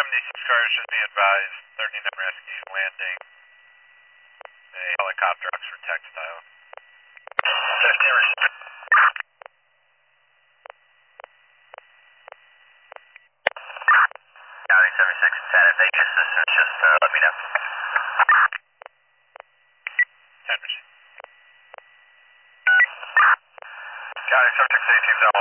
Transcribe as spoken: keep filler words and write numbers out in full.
seventy-six cars should be advised, thirty-nine rescue landing a helicopter Oxford Textile. fifteen received. County seventy-six, Tad, if they get assistance, just uh, let me know. ten received. County seventy-six, teams on